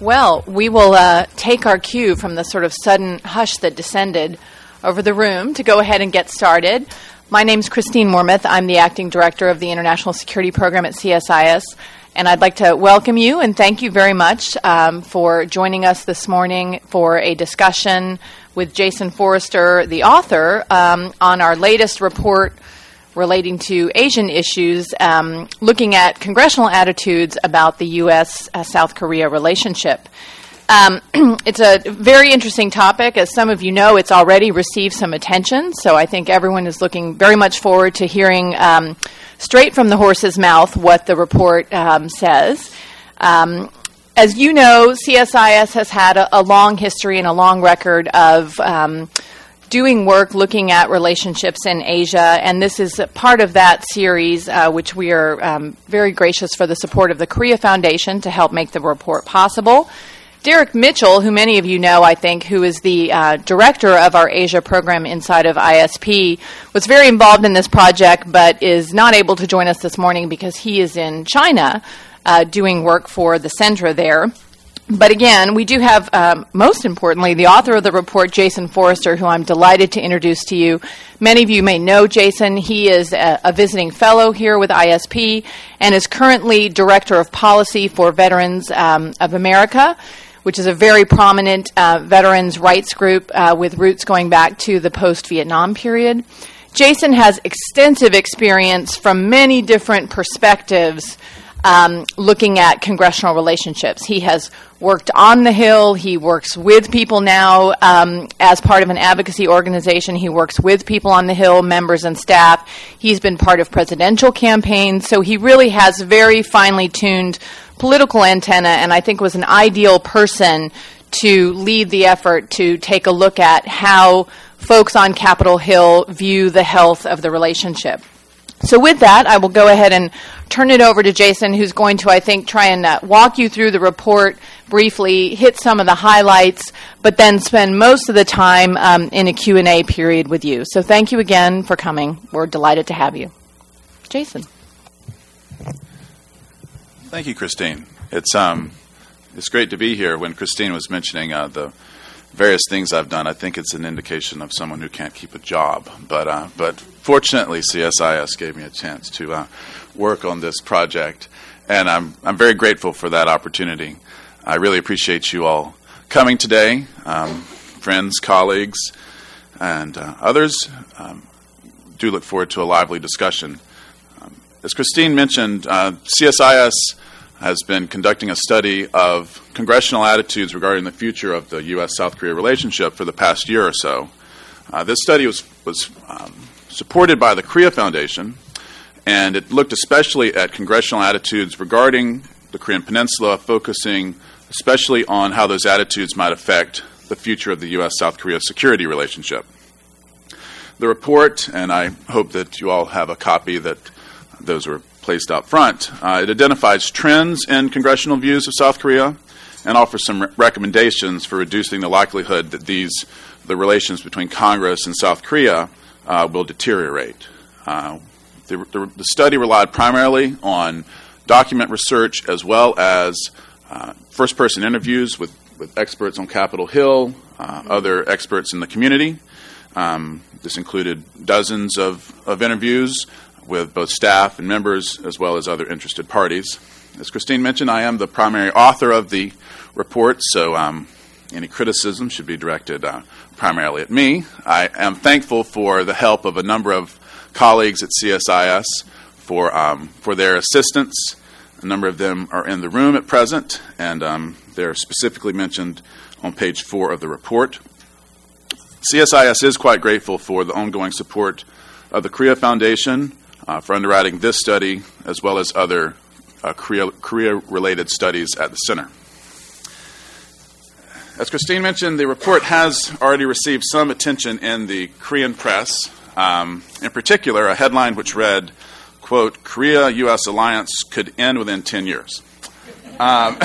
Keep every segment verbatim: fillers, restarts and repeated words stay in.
Well, we will uh, take our cue from the sort of sudden hush that descended over the room to go ahead and get started. My name's Christine Mormuth. I'm the Acting Director of the International Security Program at C S I S, and I'd like to welcome you and thank you very much um, for joining us this morning for a discussion with Jason Forrester, the author, um, on our latest report relating to Asian issues, um, looking at congressional attitudes about the U S South Korea relationship. Um, it's a very interesting topic. As some of you know, it's already received some attention, so I think everyone is looking very much forward to hearing um, straight from the horse's mouth what the report um, says. Um, as you know, C S I S has had a, a long history and a long record of um, doing work looking at relationships in Asia, and this is part of that series, uh, which we are um, very gracious for the support of the Korea Foundation to help make the report possible. Derek Mitchell, who many of you know, I think, who is the uh, director of our Asia program inside of I S P, was very involved in this project, but is not able to join us this morning because he is in China uh, doing work for the Centra there. But again, we do have, um, most importantly, the author of the report, Jason Forrester, who I'm delighted to introduce to you. Many of you may know Jason. He is a, a visiting fellow here with I S P and is currently Director of Policy for Veterans um, of America, which is a very prominent uh, veterans' rights group uh, with roots going back to the post-Vietnam period. Jason has extensive experience from many different perspectives Um, looking at congressional relationships. He has worked on the Hill. He works with people now um, as part of an advocacy organization. He works with people on the Hill, members and staff. He's been part of presidential campaigns. So he really has very finely tuned political antenna, and I think was an ideal person to lead the effort to take a look at how folks on Capitol Hill view the health of the relationship. So with that, I will go ahead and turn it over to Jason, who's going to, I think, try and uh, walk you through the report briefly, hit some of the highlights, but then spend most of the time um, in a Q and A period with you. So thank you again for coming. We're delighted to have you. Jason. Thank you, Christine. It's um, it's great to be here. When Christine was mentioning uh, the various things I've done, I think it's an indication of someone who can't keep a job. But uh, but fortunately, C S I S gave me a chance to uh, work on this project, and I'm I'm very grateful for that opportunity. I really appreciate you all coming today, um, friends, colleagues, and uh, others. Um, do look forward to a lively discussion. Um, as Christine mentioned, uh, C S I S has been conducting a study of congressional attitudes regarding the future of the U S South Korea relationship for the past year or so. Uh, this study was, was um, supported by the Korea Foundation, and it looked especially at congressional attitudes regarding the Korean Peninsula, focusing especially on how those attitudes might affect the future of the U S South Korea security relationship. The report, and I hope that you all have a copy, that those were placed out front. Uh, it identifies trends in congressional views of South Korea and offers some re- recommendations for reducing the likelihood that these, the relations between Congress and South Korea uh, will deteriorate. Uh, the, the, the study relied primarily on document research as well as uh, first-person interviews with, with experts on Capitol Hill, uh, other experts in the community. Um, this included dozens of, of interviews with both staff and members, as well as other interested parties. As Christine mentioned, I am the primary author of the report, so um, any criticism should be directed uh, primarily at me. I am thankful for the help of a number of colleagues at C S I S for um, for their assistance. A number of them are in the room at present, and um, they're specifically mentioned on page four of the report. C S I S is quite grateful for the ongoing support of the Korea Foundation Uh, for underwriting this study, as well as other uh, Korea, Korea-related studies at the center. As Christine mentioned, the report has already received some attention in the Korean press. Um, in particular, a headline which read, quote, Korea-U S alliance could end within ten years. Um,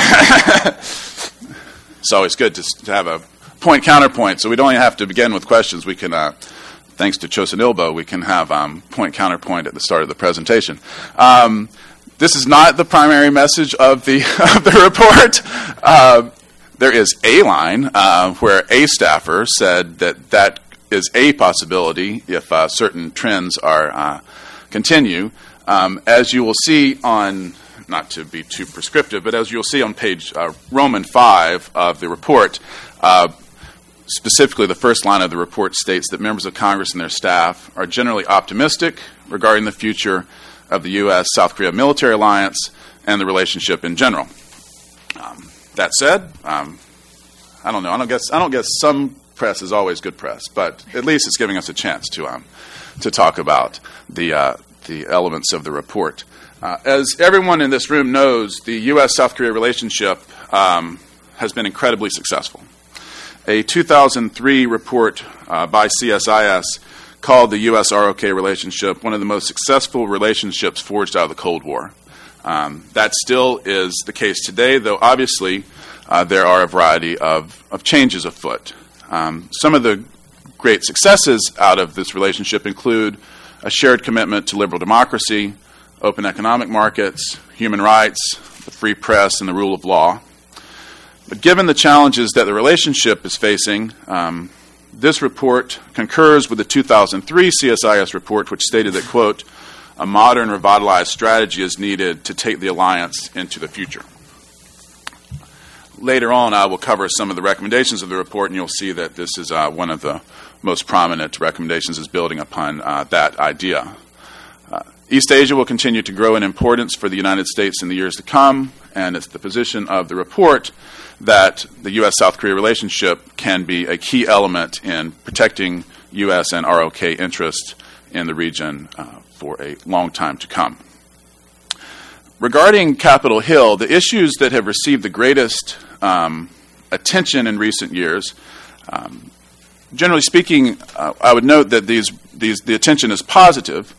it's always good to, to have a point-counterpoint, so we don't even have to begin with questions. We can... Uh, Thanks to Chosun Ilbo, we can have um, point-counterpoint at the start of the presentation. Um, this is not the primary message of the of the report. Uh, there is a line uh, where a staffer said that that is a possibility if uh, certain trends are uh, continue. Um, as you will see on, not to be too prescriptive, but as you'll see on page uh, Roman five of the report, uh, specifically the first line of the report states that members of Congress and their staff are generally optimistic regarding the future of the U S South Korea military alliance and the relationship in general. Um, that said, um, I don't know. I don't guess. I don't guess some press is always good press, but at least it's giving us a chance to um, to talk about the uh, the elements of the report. Uh, as everyone in this room knows, the U S South Korea relationship um, has been incredibly successful. A two thousand three report uh, by C S I S called the U S R O K relationship one of the most successful relationships forged out of the Cold War. Um, that still is the case today, though obviously uh, there are a variety of, of changes afoot. Um, some of the great successes out of this relationship include a shared commitment to liberal democracy, open economic markets, human rights, the free press, and the rule of law. But given the challenges that the relationship is facing, um, this report concurs with the two thousand three C S I S report, which stated that, quote, a modern, revitalized strategy is needed to take the alliance into the future. Later on, I will cover some of the recommendations of the report, and you'll see that this is uh, one of the most prominent recommendations is building upon uh, that idea. Uh, East Asia will continue to grow in importance for the United States in the years to come, and it's the position of the report that the U S South Korea relationship can be a key element in protecting U S and R O K interests in the region uh, for a long time to come. Regarding Capitol Hill, the issues that have received the greatest um, attention in recent years, um, generally speaking, uh, I would note that these, these the attention is positive,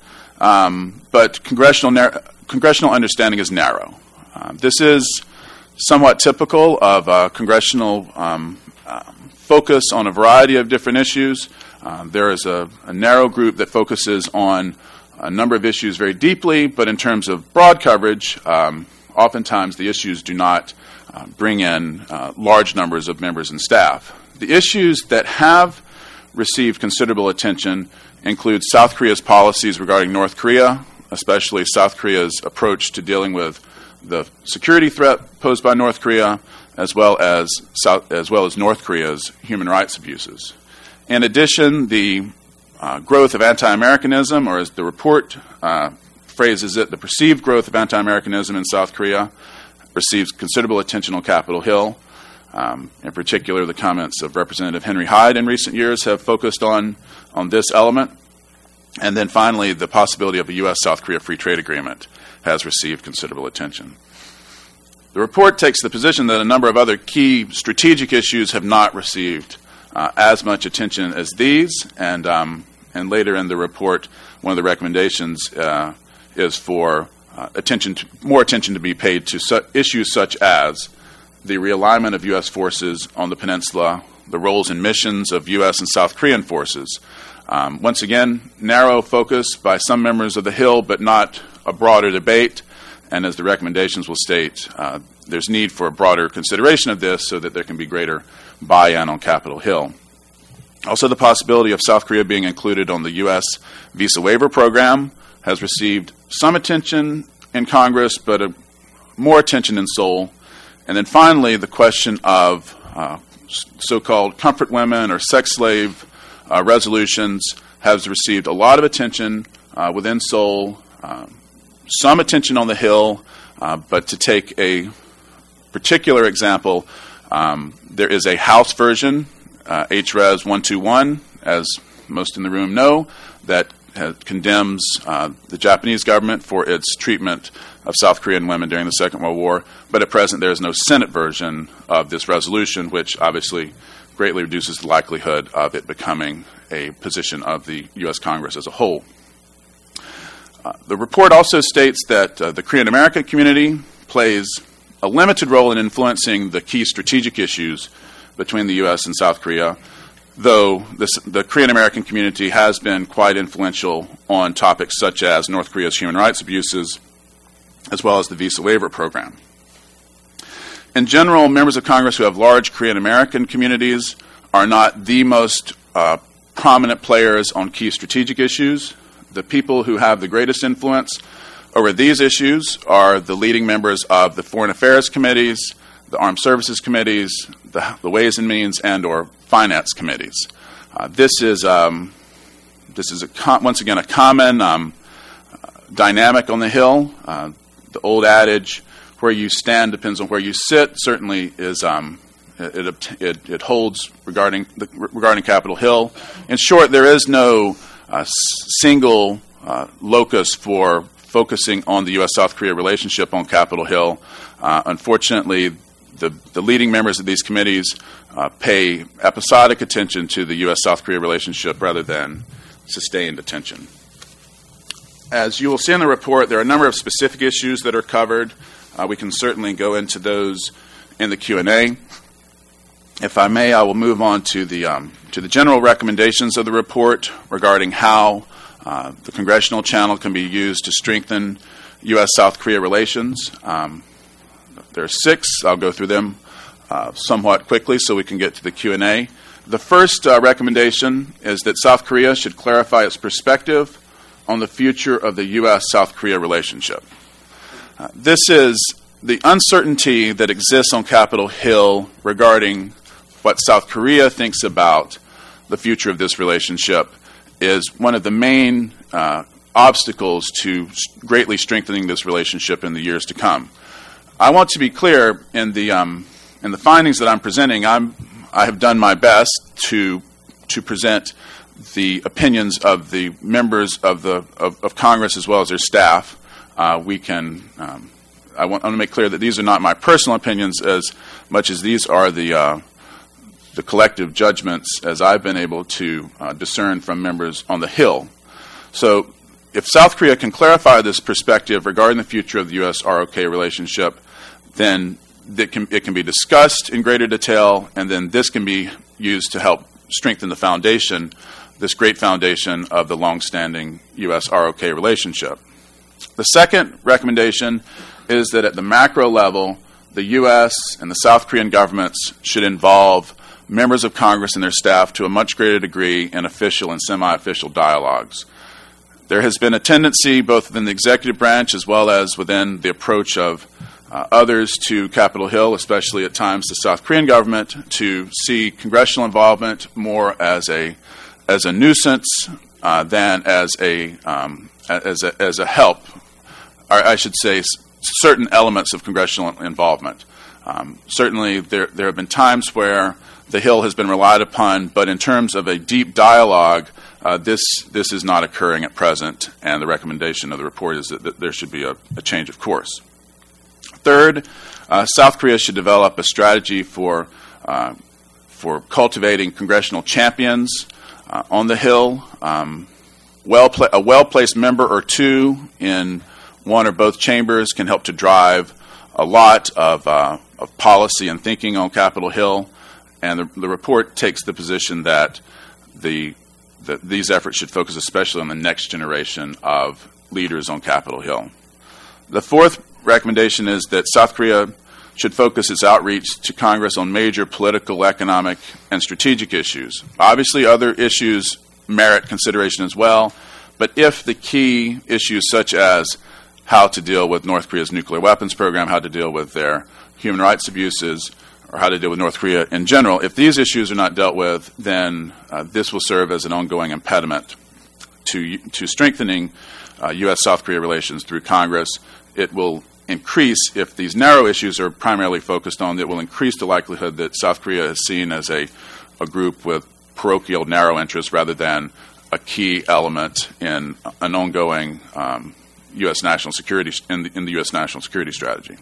um, but congressional nar- congressional understanding is narrow. Uh, this is somewhat typical of uh, congressional um, uh, focus on a variety of different issues. Um, there is a, a narrow group that focuses on a number of issues very deeply, but in terms of broad coverage, um, oftentimes the issues do not uh, bring in uh, large numbers of members and staff. The issues that have received considerable attention include South Korea's policies regarding North Korea, especially South Korea's approach to dealing with the security threat posed by North Korea, as well as South, as well as North Korea's human rights abuses. In addition, the uh, growth of anti-Americanism, or as the report uh, phrases it, the perceived growth of anti-Americanism in South Korea receives considerable attention on Capitol Hill. Um, in particular, the comments of Representative Henry Hyde in recent years have focused on, on this element. And then finally, the possibility of a U S South Korea free trade agreement has received considerable attention. The report takes the position that a number of other key strategic issues have not received uh, as much attention as these, and um, and later in the report, one of the recommendations uh, is for uh, attention to, more attention to be paid to su- issues such as the realignment of U S forces on the peninsula, the roles and missions of U S and South Korean forces. Um, once again, narrow focus by some members of the Hill, but not a broader debate. And as the recommendations will state, uh, there's need for a broader consideration of this so that there can be greater buy-in on Capitol Hill. Also, the possibility of South Korea being included on the U S visa waiver program has received some attention in Congress, but a, more attention in Seoul. And then finally, the question of uh, so-called comfort women or sex slave uh, resolutions has received a lot of attention uh, within Seoul, uh, some attention on the Hill, uh, but to take a particular example, um, there is a House version, uh, H R E S one twenty-one, as most in the room know, that has, condemns uh, the Japanese government for its treatment of South Korean women during the Second World War. But at present, there is no Senate version of this resolution, which obviously greatly reduces the likelihood of it becoming a position of the U S Congress as a whole. Uh, the report also states that uh, the Korean American community plays a limited role in influencing the key strategic issues between the U S and South Korea, though this, the Korean American community has been quite influential on topics such as North Korea's human rights abuses, as well as the visa waiver program. in general, members of Congress who have large Korean American communities are not the most uh, prominent players on key strategic issues. The people who have the greatest influence over these issues are the leading members of the Foreign Affairs Committees, the Armed Services Committees, the, the Ways and Means and or Finance Committees. Uh, this is um, this is a com- once again a common um, dynamic on the Hill. Uh, the old adage, "Where you stand depends on where you sit," certainly is um, it, it, it holds regarding the, regarding Capitol Hill. In short, there is no uh, single uh, locus for focusing on the U S South Korea relationship on Capitol Hill. Uh, unfortunately, the, the leading members of these committees uh, pay episodic attention to the U S South Korea relationship rather than sustained attention. As you will see in the report, there are a number of specific issues that are covered. Uh, we can certainly go into those in the Q and A. If I may, I will move on to the um, to the general recommendations of the report regarding how uh, the congressional channel can be used to strengthen U S South Korea relations. Um, there are six. I'll go through them uh, somewhat quickly so we can get to the Q and A. The first uh, recommendation is that South Korea should clarify its perspective on the future of the U S South Korea relationship. Uh, this is the uncertainty that exists on Capitol Hill regarding what South Korea thinks about the future of this relationship is one of the main uh, obstacles to greatly strengthening this relationship in the years to come. I want to be clear in the um, in the findings that I'm presenting. I'm I have done my best to to present the opinions of the members of the of, of Congress as well as their staff. Uh, we can. Um, I want, I want to make clear that these are not my personal opinions as much as these are the uh, the collective judgments as I've been able to uh, discern from members on the Hill. So, if South Korea can clarify this perspective regarding the future of the U S R O K relationship, then it can, it can be discussed in greater detail, and then this can be used to help strengthen the foundation, this great foundation of the longstanding U S R O K relationship. The second recommendation is that at the macro level, the U S and the South Korean governments should involve members of Congress and their staff to a much greater degree in official and semi-official dialogues. There has been a tendency, both within the executive branch as well as within the approach of uh, others to Capitol Hill, especially at times the South Korean government, to see congressional involvement more as a as a nuisance uh, than as a um, as a as a help, or I should say, s- certain elements of congressional involvement. Um, certainly, there there have been times where the Hill has been relied upon, but in terms of a deep dialogue, uh, this this is not occurring at present, and the recommendation of the report is that, that there should be a, a change of course. Third, uh, South Korea should develop a strategy for uh, for cultivating congressional champions uh, on the Hill. Um, well pla- a well-placed member or two in one or both chambers can help to drive a lot of, uh, of policy and thinking on Capitol Hill. And the, the report takes the position that the that these efforts should focus especially on the next generation of leaders on Capitol Hill. The fourth recommendation is that South Korea should focus its outreach to Congress on major political, economic, and strategic issues. Obviously, other issues merit consideration as well, but if the key issues such as how to deal with North Korea's nuclear weapons program, how to deal with their human rights abuses, or how to deal with North Korea in general, if these issues are not dealt with, then uh, this will serve as an ongoing impediment to to strengthening uh, U S South Korea relations through Congress. It will increase, if these narrow issues are primarily focused on, it will increase the likelihood that South Korea is seen as a, a group with parochial narrow interests rather than a key element in an ongoing um, U S national security in the, in the U S national security strategy.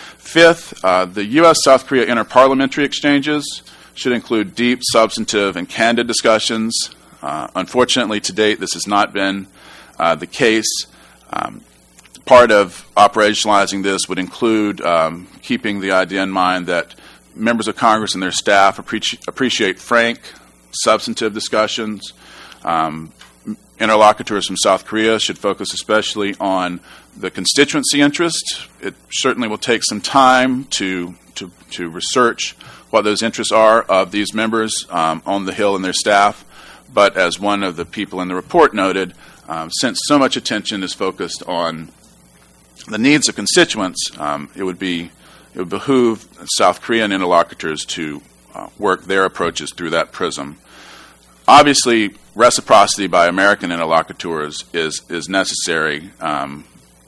Fifth, uh, the U S South Korea interparliamentary exchanges should include deep, substantive, and candid discussions. Uh, unfortunately, to date, this has not been uh, the case. Um, part of operationalizing this would include um, keeping the idea in mind that members of Congress and their staff appreci- appreciate frank, substantive discussions, um, interlocutors from South Korea should focus especially on the constituency interest. It certainly will take some time to to, to research what those interests are of these members um, on the Hill and their staff. But as one of the people in the report noted, um, since so much attention is focused on the needs of constituents, um, it would be it would behoove South Korean interlocutors to uh, work their approaches through that prism. Obviously, reciprocity by American interlocutors is is necessary um,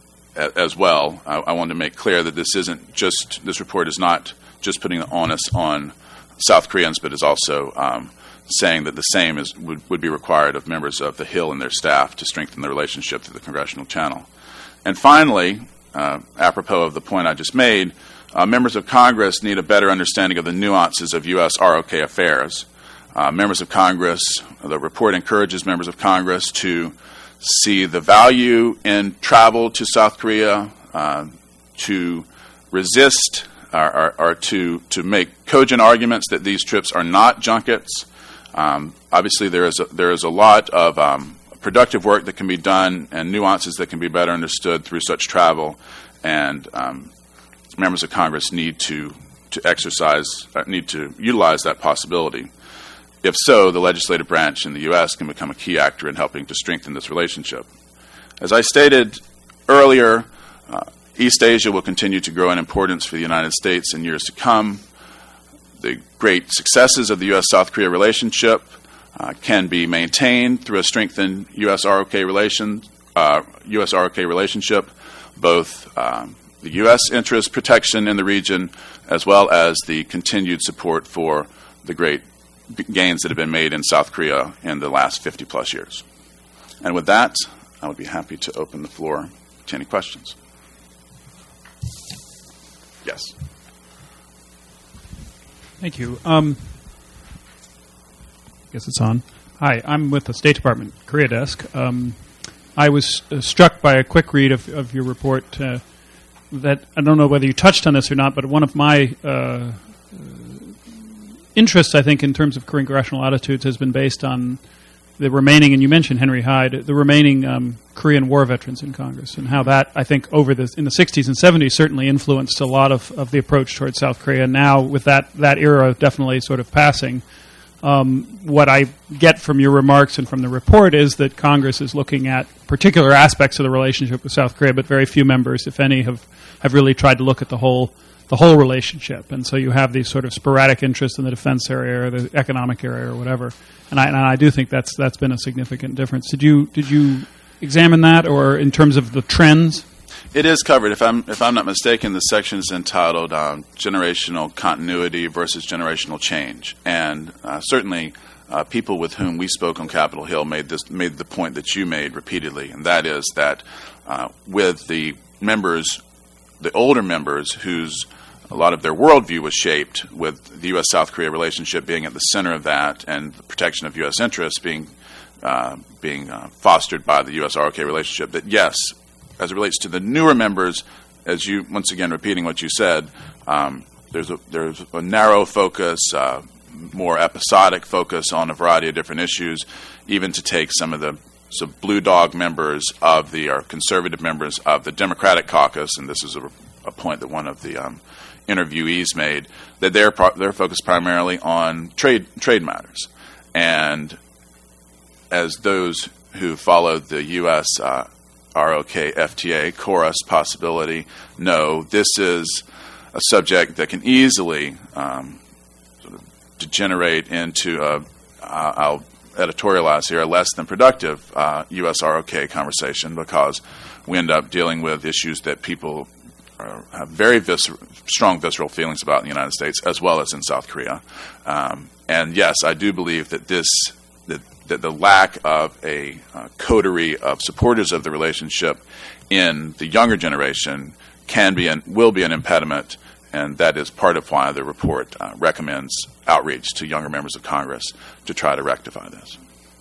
a, as well. I, I want to make clear that this isn't just this report is not just putting the onus on South Koreans, but is also um, saying that the same is would, would be required of members of the Hill and their staff to strengthen the relationship through the congressional channel. And finally, uh, apropos of the point I just made, uh, members of Congress need a better understanding of the nuances of U S R O K affairs. Uh, members of Congress, the report encourages members of Congress to see the value in travel to South Korea, uh, to resist or, or, or to, to make cogent arguments that these trips are not junkets. Um, obviously, there is a, there is a lot of um, productive work that can be done and nuances that can be better understood through such travel, and um, members of Congress need to to exercise, uh, need to utilize that possibility. If so, the legislative branch in the U S can become a key actor in helping to strengthen this relationship. As I stated earlier, uh, East Asia will continue to grow in importance for the United States in years to come. The great successes of the U S South Korea relationship uh, can be maintained through a strengthened U S R O K relation, uh, U S R O K relationship, both um, the U S interest protection in the region, as well as the continued support for the great gains that have been made in South Korea in the last fifty plus years. And with that, I would be happy to open the floor to any questions. Yes. Thank you. Um, I guess it's on. Hi, I'm with the State Department Korea Desk. Um, I was uh, struck by a quick read of, of your report uh, that, I don't know whether you touched on this or not, but one of my uh, interest, I think, in terms of congressional attitudes has been based on the remaining, and you mentioned Henry Hyde, the remaining um, Korean War veterans in Congress, and how that, I think, over the in the sixties and seventies certainly influenced a lot of, of the approach towards South Korea. Now, with that, that era definitely sort of passing, um, what I get from your remarks and from the report is that Congress is looking at particular aspects of the relationship with South Korea, but very few members, if any, have, have really tried to look at the whole the whole relationship. And so you have these sort of sporadic interests in the defense area or the economic area or whatever. And I, and I do think that's that's been a significant difference. Did you did you examine that, or in terms of the trends? It is covered. If I'm if I'm not mistaken, the section is entitled um, "Generational Continuity versus Generational Change," and uh, certainly uh, people with whom we spoke on Capitol Hill made this made the point that you made repeatedly, and that is that uh, with the members, the older members whose a lot of their worldview was shaped with the U S South Korea relationship being at the center of that, and the protection of U S interests being uh, being uh, fostered by the U S R O K relationship. That yes, as it relates to the newer members, as you once again repeating what you said, um, there's a there's a narrow focus, uh, more episodic focus on a variety of different issues, even to take some of the so blue dog members of the or conservative members of the Democratic caucus, and this is a, a point that one of the um, interviewees made, that they're pro- they're focused primarily on trade trade matters, and as those who followed the U S uh, R O K F T A chorus possibility know, this is a subject that can easily um, sort of degenerate into a uh, I'll editorialize here, a less than productive uh, U S R O K conversation, because we end up dealing with issues that people are, have very viscer- strong visceral feelings about in the United States as well as in South Korea. Um, and yes, I do believe that this that, that the lack of a uh, coterie of supporters of the relationship in the younger generation can be and will be an impediment, and that is part of why the report uh, recommends outreach to younger members of Congress to try to rectify this.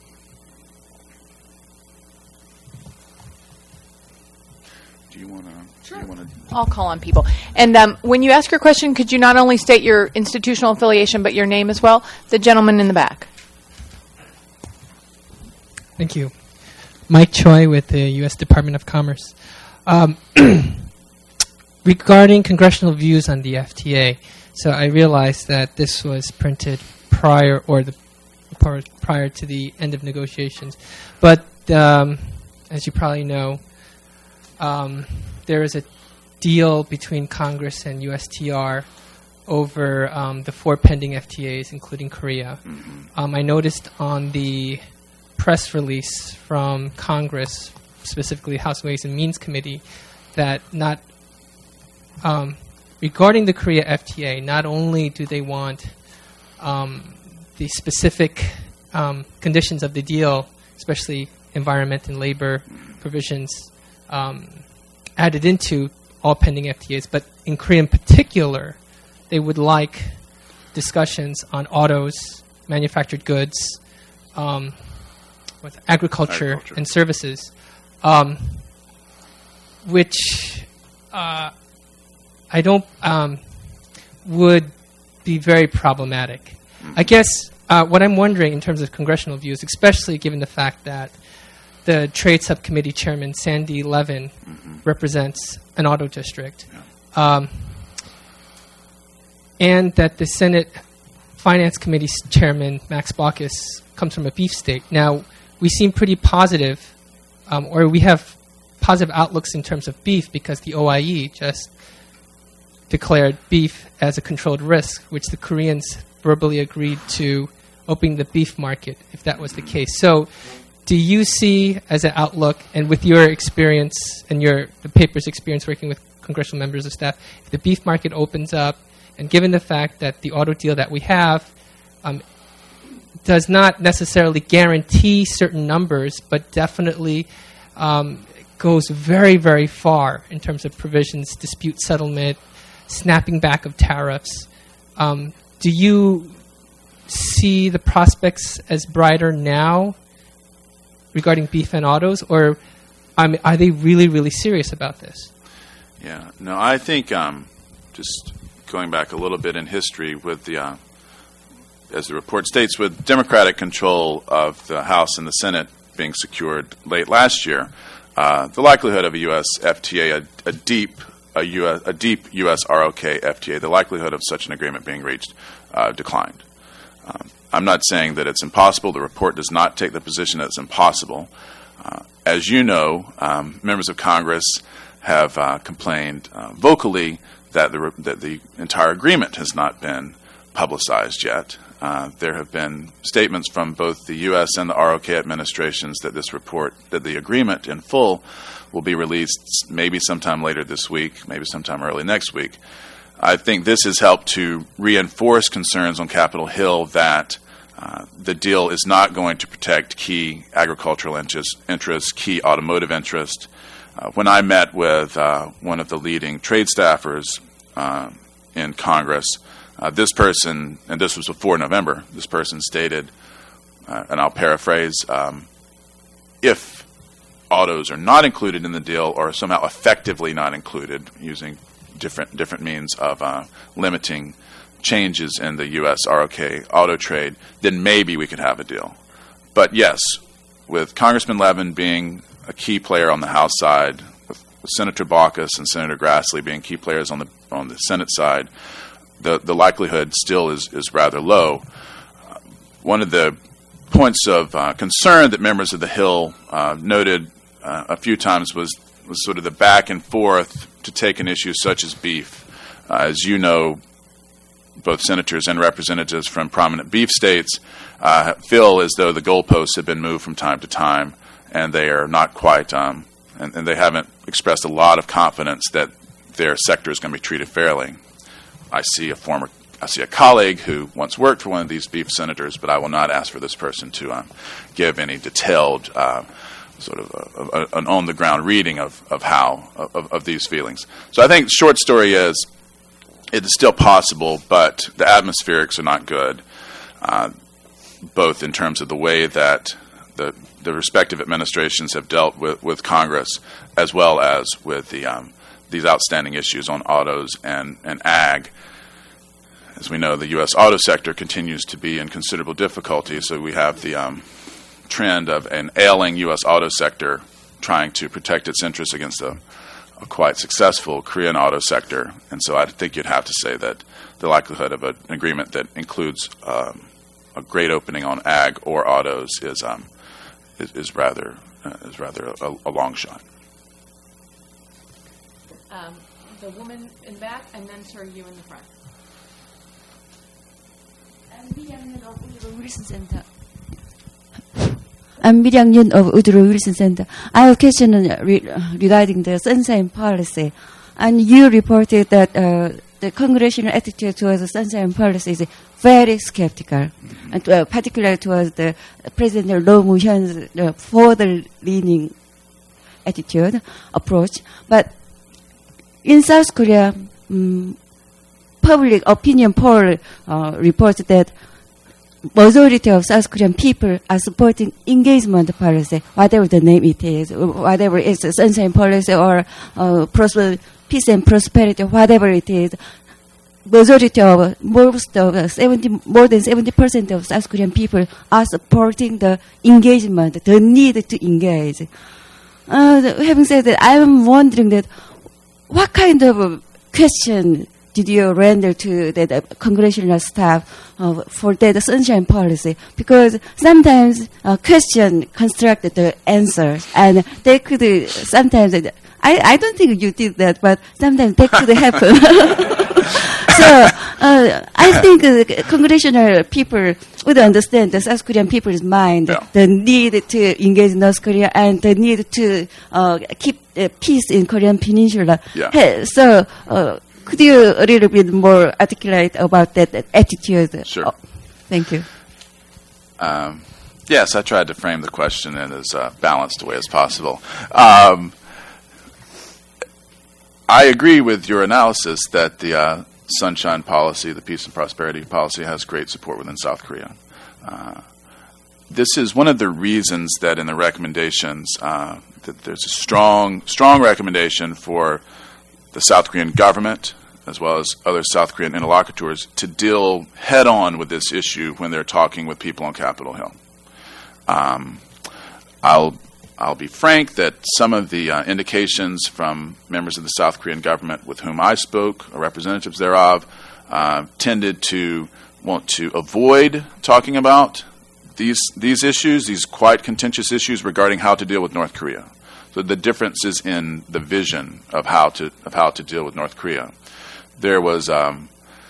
Do you want to? Sure. I'll call on people. And um, when you ask your question, could you not only state your institutional affiliation, but your name as well? The gentleman in the back. Thank you. Mike Choi with the U S Department of Commerce. Um, regarding congressional views on the F T A, so I realized that this was printed prior or the prior, prior to the end of negotiations. But um, as you probably know, um, there is a deal between Congress and U S T R over um, the four pending F T As, including Korea. Mm-hmm. Um, I noticed on the press release from Congress, specifically House Ways and Means Committee, that not um, regarding the Korea F T A, not only do they want um, the specific um, conditions of the deal, especially environment and labor provisions, um, added into all pending F T As, but in Korea in particular, they would like discussions on autos, manufactured goods, um, with agriculture, agriculture and services, um, which uh, I don't um, would be very problematic. Mm-hmm. I guess uh, what I'm wondering in terms of congressional views, especially given the fact that the Trade Subcommittee Chairman Sandy Levin mm-hmm. represents an auto district, yeah. um, and that the Senate Finance Committee Chairman Max Baucus comes from a beef state. Now, we seem pretty positive, um, or we have positive outlooks in terms of beef because the O I E just declared beef as a controlled risk, which the Koreans verbally agreed to opening the beef market if that was the case. So do you see as an outlook, and with your experience and your the paper's experience working with congressional members of staff, if the beef market opens up, and given the fact that the auto deal that we have um, does not necessarily guarantee certain numbers, but definitely um, goes very, very far in terms of provisions, dispute settlement, snapping back of tariffs, um, do you see the prospects as brighter now regarding beef and autos, or um, are they really, really serious about this? Yeah, no, I think um, just going back a little bit in history with the, uh, as the report states, with Democratic control of the House and the Senate being secured late last year, uh, the likelihood of a U S F T A, a, a deep a, U S, a deep U S R O K F T A, the likelihood of such an agreement being reached uh, declined. Um, I'm not saying that it's impossible. The report does not take the position that it's impossible. Uh, as you know, um, members of Congress have uh, complained uh, vocally that the, re- that the entire agreement has not been publicized yet. Uh, there have been statements from both the U S and the R O K administrations that this report, that the agreement in full will be released maybe sometime later this week, maybe sometime early next week. I think this has helped to reinforce concerns on Capitol Hill that uh, the deal is not going to protect key agricultural interest, interests, key automotive interests. Uh, when I met with uh, one of the leading trade staffers uh, in Congress, uh, this person, and this was before November, this person stated, uh, and I'll paraphrase, um, if autos are not included in the deal or somehow effectively not included using different different means of uh, limiting changes in the U S R O K auto trade, then maybe we could have a deal. But yes, with Congressman Levin being a key player on the House side, with, with Senator Baucus and Senator Grassley being key players on the on the Senate side, the, the likelihood still is, is rather low. Uh, one of the points of uh, concern that members of the Hill uh, noted uh, a few times was, was sort of the back and forth to take an issue such as beef. Uh, as you know, both senators and representatives from prominent beef states uh, feel as though the goalposts have been moved from time to time, and they are not quite, um, and, and they haven't expressed a lot of confidence that their sector is going to be treated fairly. I see a former, I see a colleague who once worked for one of these beef senators, but I will not ask for this person to um, give any detailed uh, sort of a, a, an on-the-ground reading of, of how, of, of these feelings. So I think the short story is it is still possible, but the atmospherics are not good, uh, both in terms of the way that the, the respective administrations have dealt with, with Congress, as well as with the um, these outstanding issues on autos and, and ag. As we know, the U S auto sector continues to be in considerable difficulty, so we have the um, trend of an ailing U S auto sector trying to protect its interests against a, a quite successful Korean auto sector. And so I think you'd have to say that the likelihood of a, an agreement that includes um, a great opening on ag or autos is um, is, is rather uh, is rather a, a long shot. Um, the woman in the back, and then sir, you in the front. Wilson Center. I'm Miriam Yun of Woodrow Wilson Center. I have a question re- regarding the sunshine policy. And you reported that uh, the congressional attitude towards the sunshine policy is very skeptical, and uh, particularly towards the President Roh Moo-hyun's uh, forward-leaning attitude, approach. But in South Korea, um, public opinion poll uh, reports that majority of South Korean people are supporting engagement policy, whatever the name it is, whatever it's a sunshine policy or uh, prosper, peace and prosperity, whatever it is. Majority of most of seventy, more than seventy percent of South Korean people are supporting the engagement, the need to engage. Uh, having said that, I'm wondering that what kind of question did you render to the, the congressional staff uh, for the, the sunshine policy? Because sometimes uh, question construct the answer, and they could uh, sometimes. Uh, I, I don't think you did that, but sometimes that could happen. So uh, I think uh, congressional people would understand the South Korean people's mind, yeah. the need to engage North Korea and the need to uh, keep uh, peace in Korean Peninsula. Yeah. Hey, so. Uh, Could you a little bit more articulate about that, that attitude? Sure. Oh, thank you. Um, yes, I tried to frame the question in as uh, balanced a way as possible. Um, I agree with your analysis that the uh, sunshine policy, the peace and prosperity policy, has great support within South Korea. Uh, this is one of the reasons that in the recommendations uh, that there's a strong, strong recommendation for the South Korean government, as well as other South Korean interlocutors, to deal head-on with this issue when they're talking with people on Capitol Hill. Um, I'll I'll be frank that some of the uh, indications from members of the South Korean government with whom I spoke, or representatives thereof, uh, tended to want to avoid talking about these these issues, these quite contentious issues regarding how to deal with North Korea. So the difference is in the vision of how to of how to deal with North Korea. There was um,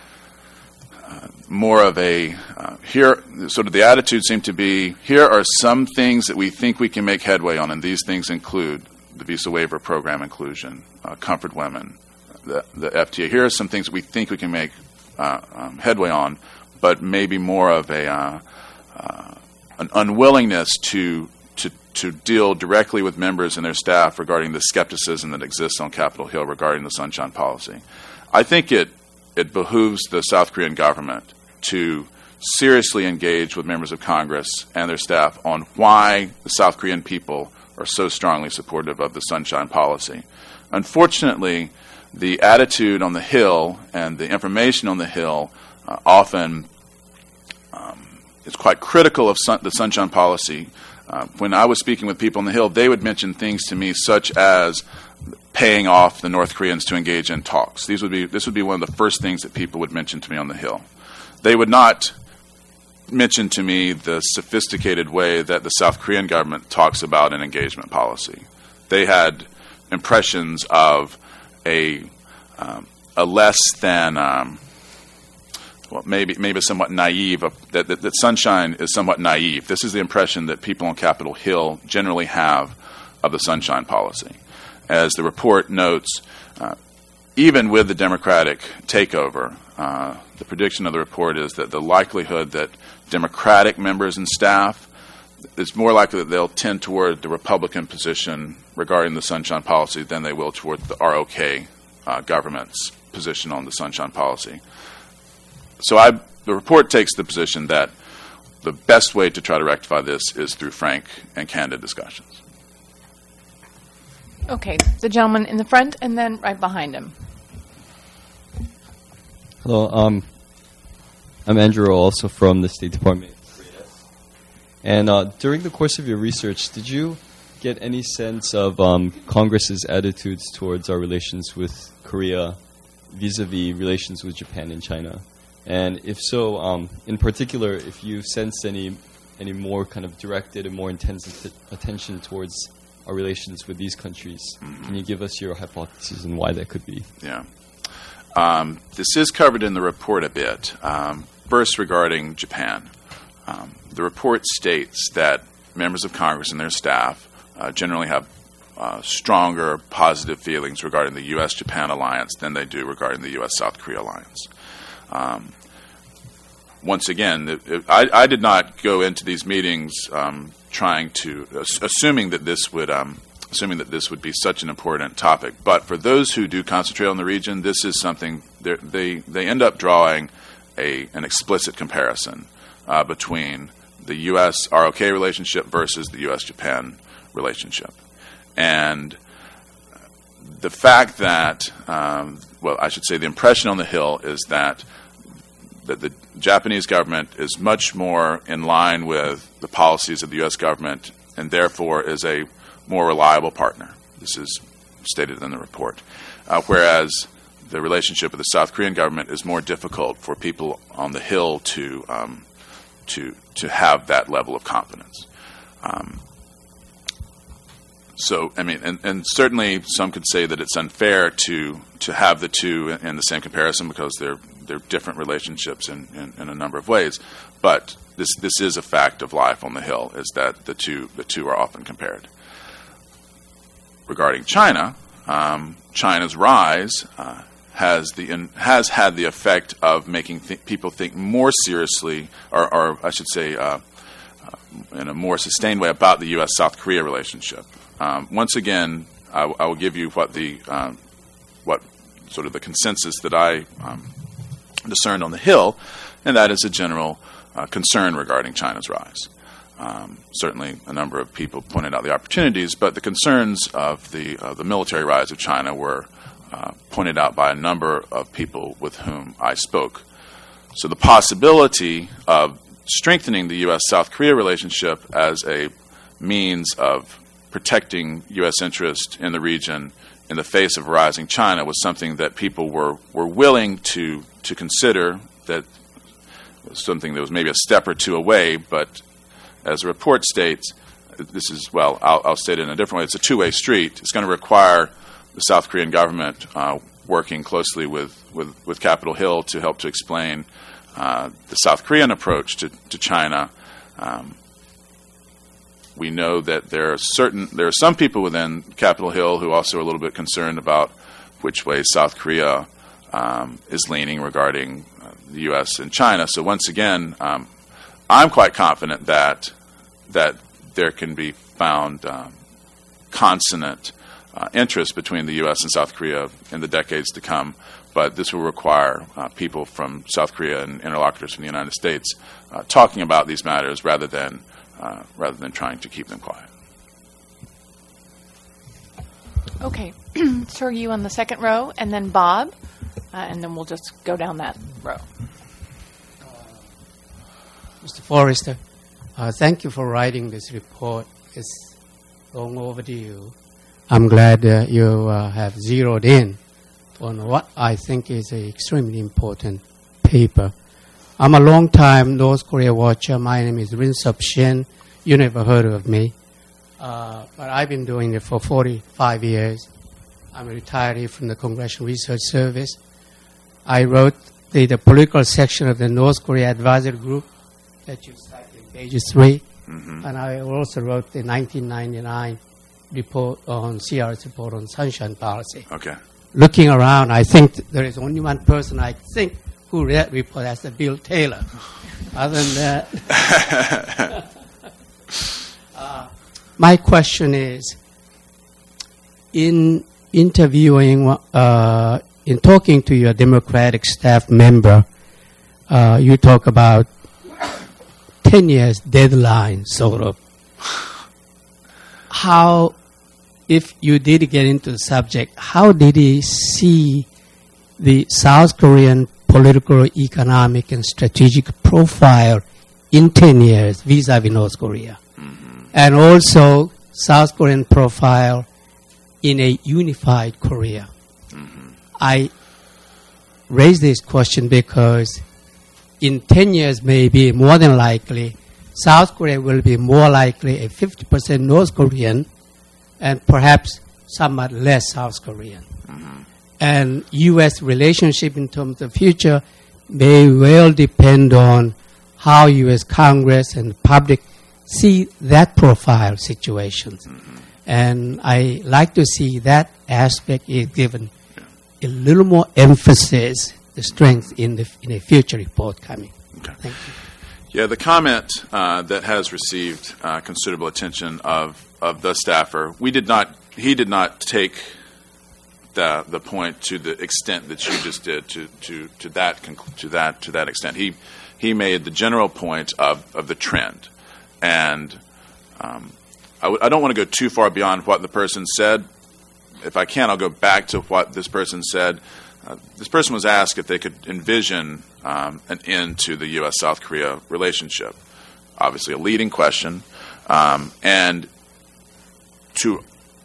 uh, more of a uh, here. Sort of the attitude seemed to be: here are some things that we think we can make headway on, and these things include the visa waiver program inclusion, uh, comfort women, the, the F T A. Here are some things that we think we can make uh, um, headway on, but maybe more of a uh, uh, an unwillingness to. to deal directly with members and their staff regarding the skepticism that exists on Capitol Hill regarding the sunshine policy. I think it it behooves the South Korean government to seriously engage with members of Congress and their staff on why the South Korean people are so strongly supportive of the sunshine policy. Unfortunately, the attitude on the Hill and the information on the Hill uh, often um, is quite critical of sun- the sunshine policy. Uh, when I was speaking with people on the Hill, they would mention things to me such as paying off the North Koreans to engage in talks. These would be this would be one of the first things that people would mention to me on the Hill. They would not mention to me the sophisticated way that the South Korean government talks about an engagement policy. They had impressions of a um, a less than um, well, maybe maybe somewhat naive, uh, that, that, that sunshine is somewhat naive. This is the impression that people on Capitol Hill generally have of the sunshine policy. As the report notes, uh, even with the Democratic takeover, uh, the prediction of the report is that the likelihood that Democratic members and staff, it's more likely that they'll tend toward the Republican position regarding the sunshine policy than they will toward the R O K uh, government's position on the sunshine policy. So I, the report takes the position that the best way to try to rectify this is through frank and candid discussions. Okay, the gentleman in the front and then right behind him. Hello, um, I'm Andrew, also from the State Department. And uh, during the course of your research, did you get any sense of um, Congress's attitudes towards our relations with Korea vis-a-vis relations with Japan and China? And if so, um, in particular, if you sensed any any more kind of directed and more intense att- attention towards our relations with these countries, mm-hmm. can you give us your hypotheses on why that could be? Yeah. Um, this is covered in the report a bit. Um, first, regarding Japan. Um, the report states that members of Congress and their staff uh, generally have uh, stronger positive feelings regarding the U S Japan alliance than they do regarding the U S South Korea alliance. Um, once again, it, it, I, I did not go into these meetings um, trying to, uh, assuming that this would, um, assuming that this would be such an important topic. But for those who do concentrate on the region, this is something they they end up drawing a an explicit comparison uh, between the U S R O K relationship versus the U S Japan relationship, and the fact that, um, well, I should say the impression on the Hill is that that the Japanese government is much more in line with the policies of the U S government and therefore is a more reliable partner. This is stated in the report. Uh, whereas the relationship with the South Korean government is more difficult for people on the Hill to um, to to have that level of confidence. Um, So, I mean, and, and certainly some could say that it's unfair to to have the two in, in the same comparison because they're they're different relationships in, in, in a number of ways. But this this is a fact of life on the Hill, is that the two the two are often compared. Regarding China, um, China's rise uh, has the in, has had the effect of making th- people think more seriously, or, or I should say, uh, uh, in a more sustained way about the U S South Korea relationship. Um, once again, I, w- I will give you what the um, what sort of the consensus that I um, discerned on the Hill, and that is a general uh, concern regarding China's rise. Um, certainly, a number of people pointed out the opportunities, but the concerns of the uh, the military rise of China were uh, pointed out by a number of people with whom I spoke. So the possibility of strengthening the U S South Korea relationship as a means of protecting U S interest in the region in the face of rising China was something that people were, were willing to to consider, that was something that was maybe a step or two away, but as the report states, this is, well, I'll, I'll state it in a different way, it's a two-way street. It's going to require the South Korean government uh, working closely with, with, with Capitol Hill to help to explain uh, the South Korean approach to, to China. Um, We know that there are certain there are some people within Capitol Hill who also are a little bit concerned about which way South Korea um, is leaning regarding uh, the U S and China. So once again, um, I'm quite confident that that there can be found um, consonant uh, interest between the U S and South Korea in the decades to come. But this will require uh, people from South Korea and interlocutors from the United States uh, talking about these matters rather than Uh, rather than trying to keep them quiet. Okay. Sir, you on the second row, and then Bob, uh, and then we'll just go down that row. Uh, Mister Forrester, uh, thank you for writing this report. It's long overdue. I'm glad uh, you uh, have zeroed in on what I think is an extremely important paper. I'm a long-time North Korea watcher. My name is Rin Sup Shin. You never heard of me. Uh, but I've been doing it for forty-five years. I'm a retiree from the Congressional Research Service. I wrote the, the political section of the North Korea Advisory Group that you cite in page three. Mm-hmm. And I also wrote the nineteen ninety-nine report on C R's report on sunshine policy. Okay. Looking around, I think there is only one person I think who read that report, that's the Bill Taylor. Other than that, uh, my question is, in interviewing, uh, in talking to your Democratic staff member, uh, you talk about ten years deadline, sort of. How, if you did get into the subject, how did he see the South Korean political, economic, and strategic profile in ten years vis-a-vis North Korea. Mm-hmm. And also South Korean profile in a unified Korea. Mm-hmm. I raise this question because in ten years, maybe more than likely, South Korea will be more likely a fifty percent North Korean and perhaps somewhat less South Korean. Mm-hmm. And U S relationship in terms of future may well depend on how U S Congress and the public see that profile situations. Mm-hmm. And I like to see that aspect is given yeah. a little more emphasis, the strength in the in a future report coming. Okay. Thank you. Yeah, the comment uh, that has received uh, considerable attention of, of the staffer, we did not, he did not take the the point to the extent that you just did to to to that to that to that extent. He he made the general point of, of the trend, and um, I, w- I don't want to go too far beyond what the person said. If I can, I'll go back to what this person said. Uh, this person was asked if they could envision um, an end to the U S South Korea relationship. Obviously, a leading question, um, and to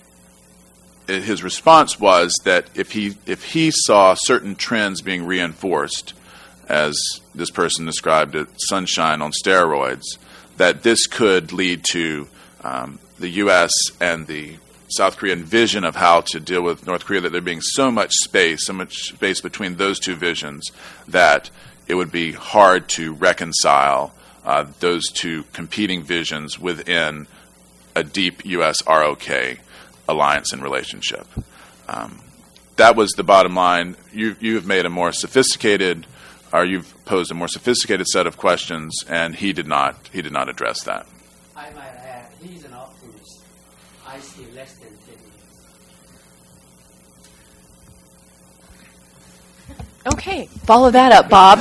his response was that if he if he saw certain trends being reinforced, as this person described it, sunshine on steroids, that this could lead to um, the U S and the South Korean vision of how to deal with North Korea, that there being so much space, so much space between those two visions, that it would be hard to reconcile uh, those two competing visions within a deep U S R O K alliance and relationship. Um, that was the bottom line. You you have made a more sophisticated, or you've posed a more sophisticated set of questions, and he did not he did not address that. I might add, he's an optimist. I see less than ten years. Okay, follow that up, Bob.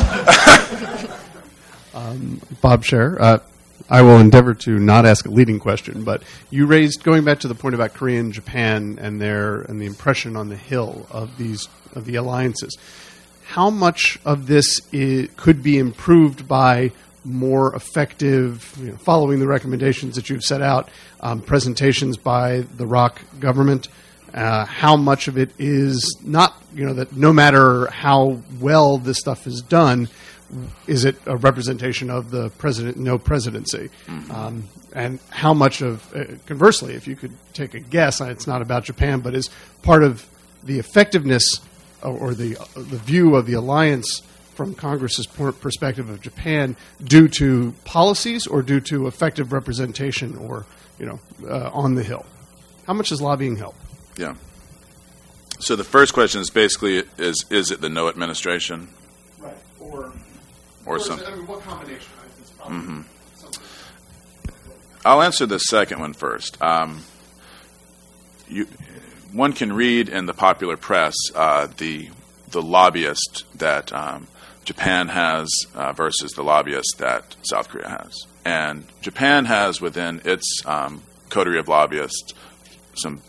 um, Bob Scher. Uh, I will endeavor to not ask a leading question, but you raised, going back to the point about Korea and Japan and their and the impression on the Hill of these of the alliances. How much of this is, could be improved by more effective, you know, following the recommendations that you've set out, um, presentations by the R O C government? Uh, how much of it is not, you know, that no matter how well this stuff is done, is it a representation of the president, no presidency? Mm-hmm. Um, and how much of, uh, conversely, if you could take a guess, it's not about Japan, but is part of the effectiveness or, or the uh, the view of the alliance from Congress's perspective of Japan due to policies or due to effective representation or, you know, uh, on the Hill? How much does lobbying help? Yeah. So the first question is basically, is is it the no administration? Right. Or... Or, or something. I mean, what combination? It's probably mm-hmm. something. I'll answer the second one first. Um, you, one can read in the popular press uh, the the lobbyist that um, Japan has uh, versus the lobbyist that South Korea has, and Japan has within its um, coterie of lobbyists some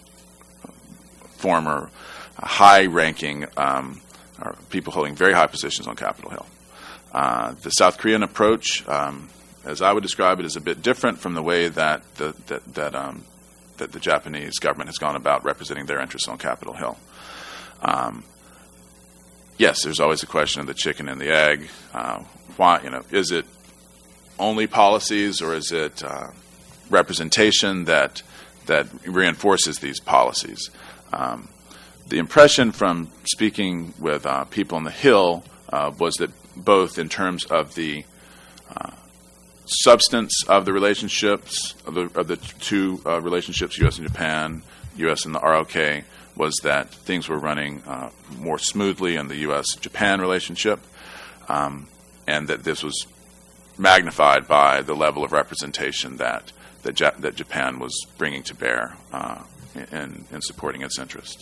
former high-ranking um, or people holding very high positions on Capitol Hill. Uh, the South Korean approach, um, as I would describe it, is a bit different from the way that the that that, um, that the Japanese government has gone about representing their interests on Capitol Hill. Um, yes, there's always a question of the chicken and the egg. Uh, why, you know, is it only policies or is it uh, representation that that reinforces these policies? Um, the impression from speaking with uh, people on the Hill uh, was that both in terms of the uh, substance of the relationships, of the, of the two uh, relationships, U S and Japan, U S and the R O K, was that things were running uh, more smoothly in the U S Japan relationship, um, and that this was magnified by the level of representation that that, ja- that Japan was bringing to bear uh, in, in supporting its interests.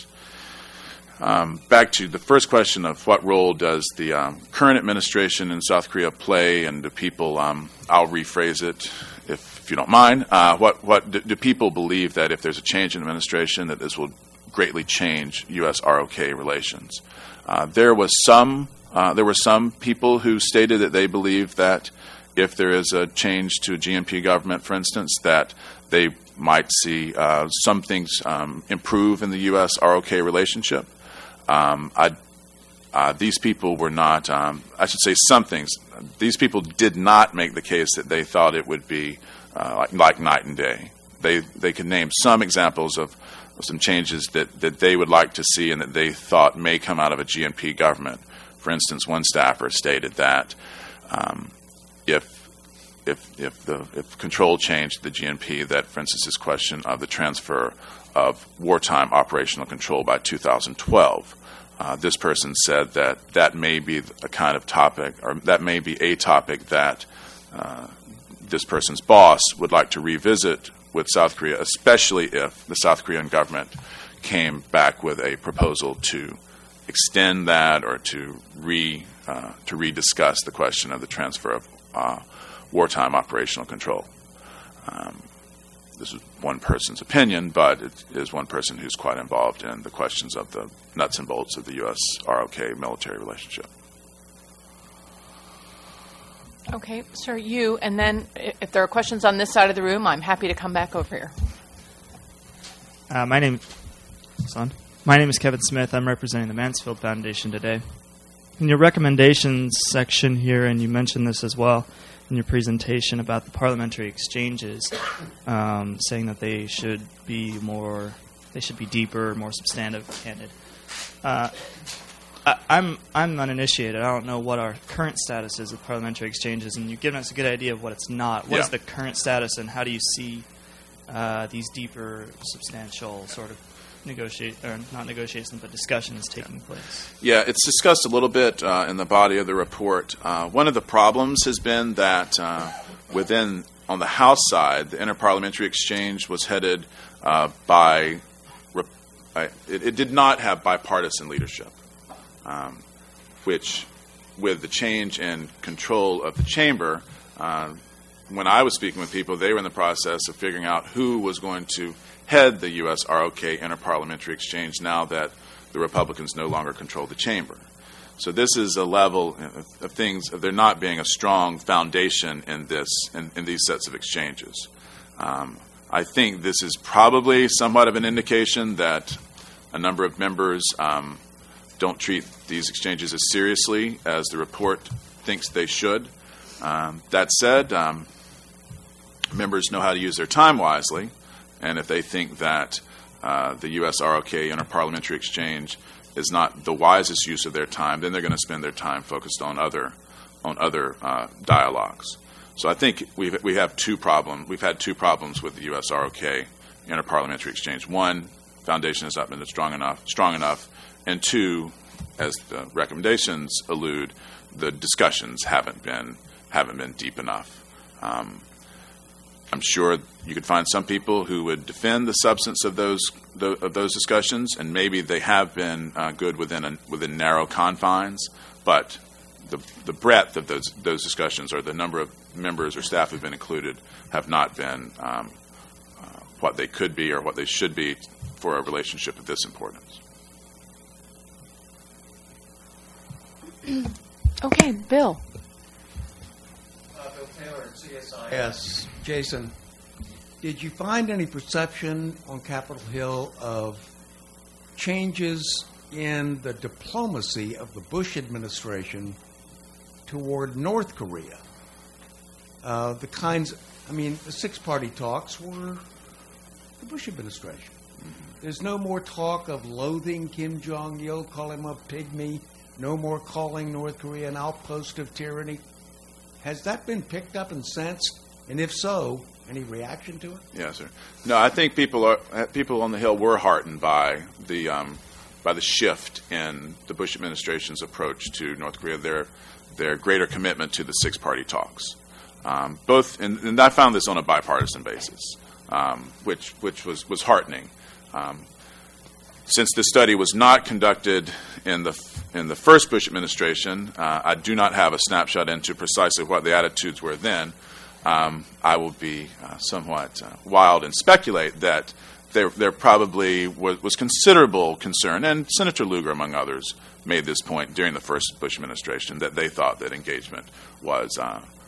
Um, back to the first question of what role does the um, current administration in South Korea play, and do people, um, I'll rephrase it if, if you don't mind, uh, what, what do, do people believe that if there's a change in administration that this will greatly change U S R O K relations? Uh, there was some, uh, there were some people who stated that they believed that if there is a change to a G N P government, for instance, that they might see uh, some things um, improve in the U S R O K relationship. Um, I, uh, these people were not, um, I should say some things, these people did not make the case that they thought it would be uh, like, like night and day. They, they could name some examples of, of some changes that, that they would like to see and that they thought may come out of a G N P government. For instance, one staffer stated that um, if If, if the if control changed the G N P, that, for instance, this question of the transfer of wartime operational control by two thousand twelve, uh, this person said that that may be a kind of topic, or that may be a topic that uh, this person's boss would like to revisit with South Korea, especially if the South Korean government came back with a proposal to extend that or to re uh, to rediscuss the question of the transfer of uh, wartime operational control. Um, this is one person's opinion, but it is one person who's quite involved in the questions of the nuts and bolts of the U S R O K military relationship. Okay, sir, you, and then if there are questions on this side of the room, I'm happy to come back over here. Uh, my name, son. My name is Kevin Smith. I'm representing the Mansfield Foundation today. In your recommendations section here, and you mentioned this as well in your presentation about the parliamentary exchanges, um, saying that they should be more, they should be deeper, more substantive, candid. Uh, I, I'm I'm uninitiated. I don't know what our current status is of parliamentary exchanges, and you've given us a good idea of what it's not. What Yeah. is the current status, and how do you see uh, these deeper, substantial sort of negotiate or not negotiations, but discussions taking place? Yeah, it's discussed a little bit uh, in the body of the report. Uh, one of the problems has been that uh, within, on the House side, the interparliamentary exchange was headed uh, by, by it, it did not have bipartisan leadership, um, which, with the change in control of the chamber, uh, when I was speaking with people, they were in the process of figuring out who was going to head the U S R O K interparliamentary exchange now that the Republicans no longer control the chamber. So this is a level of, of things, of there not being a strong foundation in this, in, in these sets of exchanges. Um, I think this is probably somewhat of an indication that a number of members um, don't treat these exchanges as seriously as the report thinks they should. Um, that said, um, members know how to use their time wisely. And if they think that uh, the U S R O K interparliamentary exchange is not the wisest use of their time, then they're going to spend their time focused on other on other uh, dialogues. So I think we we have two problems. We've had two problems with the U S R O K interparliamentary exchange. One, foundation has not been strong enough, strong enough, and two, as the recommendations allude, the discussions haven't been haven't been deep enough. Um, I'm sure you could find some people who would defend the substance of those of those discussions, and maybe they have been uh, good within a, within narrow confines. But the the breadth of those those discussions, or the number of members or staff who've been included, have not been um, uh, what they could be or what they should be for a relationship of this importance. Okay, Bill. Uh, Bill Taylor, C S I S. Jason, did you find any perception on Capitol Hill of changes in the diplomacy of the Bush administration toward North Korea? Uh, the kinds, I mean, the six-party talks were the Bush administration. There's no more talk of loathing Kim Jong-il, calling him a pygmy, no more calling North Korea an outpost of tyranny. Has that been picked up and sensed? And if so, any reaction to it? Yes, sir. No, I think people are people on the Hill were heartened by the um, by the shift in the Bush administration's approach to North Korea, their their greater commitment to the six-party talks. Um, both, and, and I found this on a bipartisan basis, um, which which was was heartening. Um, since this study was not conducted in the in the first Bush administration, uh, I do not have a snapshot into precisely what the attitudes were then. Um, I will be uh, somewhat uh, wild and speculate that there, there probably was, was considerable concern, and Senator Lugar, among others, made this point during the first Bush administration, that they thought that engagement was uh,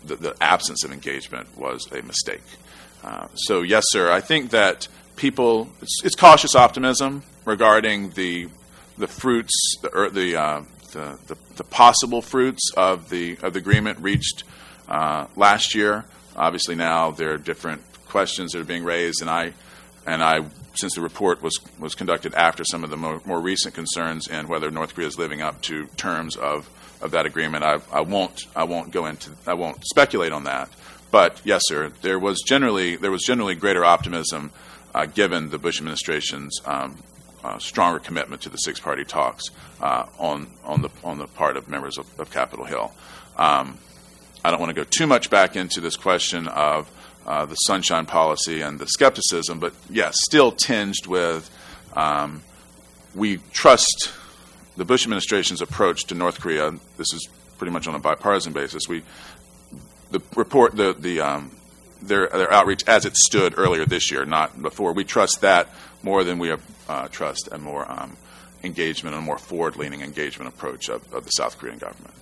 the, the absence of engagement was a mistake. Uh, so yes, sir, I think that people, it's, it's cautious optimism regarding the the fruits, the the, uh, the the the possible fruits of the of the agreement reached uh, last year. Obviously, now there are different questions that are being raised, and I and I since the report was was conducted after some of the more, more recent concerns and whether North Korea is living up to terms of, of that agreement, I, I won't I won't go into I won't speculate on that. But yes, sir, there was generally there was generally greater optimism uh, given the Bush administration's um, uh, stronger commitment to the six-party talks uh, on on the on the part of members of, of Capitol Hill. Um, I don't want to go too much back into this question of uh, the sunshine policy and the skepticism, but yes, still tinged with um, we trust the Bush administration's approach to North Korea. This is pretty much on a bipartisan basis. We the report the the um, their their outreach as it stood earlier this year, not before. We trust that more than we have, uh, trust a more um, engagement, a more forward-leaning engagement approach of, of the South Korean government.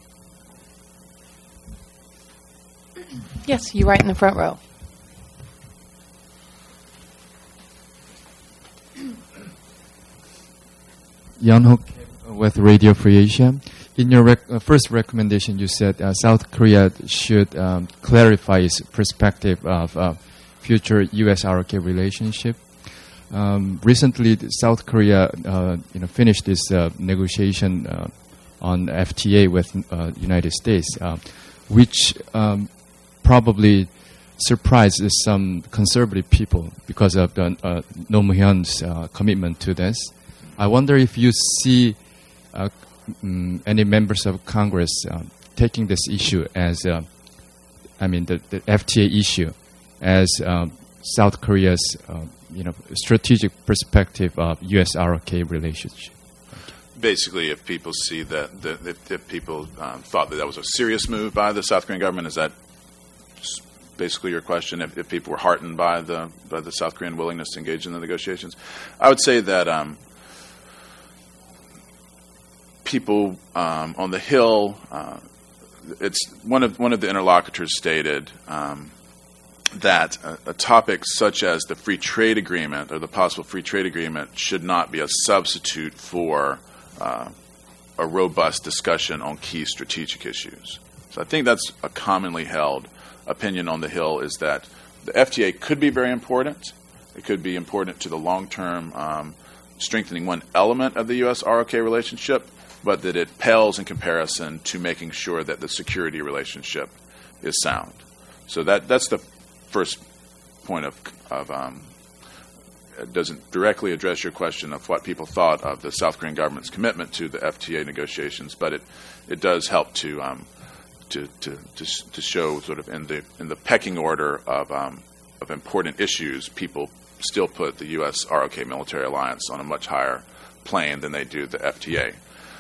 Yes, you right in the front row. Yan Hook with Radio Free Asia. In your rec- uh, first recommendation, you said uh, South Korea should um, clarify its perspective of uh, future U S R O K relationship. Um, recently, South Korea, uh, you know, finished this uh, negotiation uh, on F T A with uh, United States, uh, which um, probably surprised some conservative people because of the, uh, Roh Moo-hyun's uh, commitment to this. I wonder if you see uh, um, any members of Congress uh, taking this issue as, uh, I mean, the, the F T A issue as uh, South Korea's, uh, you know, strategic perspective of U S R O K relationship. Basically, if people see that, that if, if people um, thought that that was a serious move by the South Korean government, is that basically your question? If, if people were heartened by the by the South Korean willingness to engage in the negotiations, I would say that um, people um, on the Hill, uh, it's one of one of the interlocutors stated um, that a, a topic such as the free trade agreement or the possible free trade agreement should not be a substitute for uh, a robust discussion on key strategic issues. So I think that's a commonly held opinion on the Hill, is that the F T A could be very important. It could be important to the long-term um, strengthening one element of the U S R O K relationship, but that it pales in comparison to making sure that the security relationship is sound. So that that's the first point of, of um, it doesn't directly address your question of what people thought of the South Korean government's commitment to the F T A negotiations, but it, it does help to, um, to to to to show sort of in the in the pecking order of um, of important issues, people still put the U S R O K military alliance on a much higher plane than they do the F T A.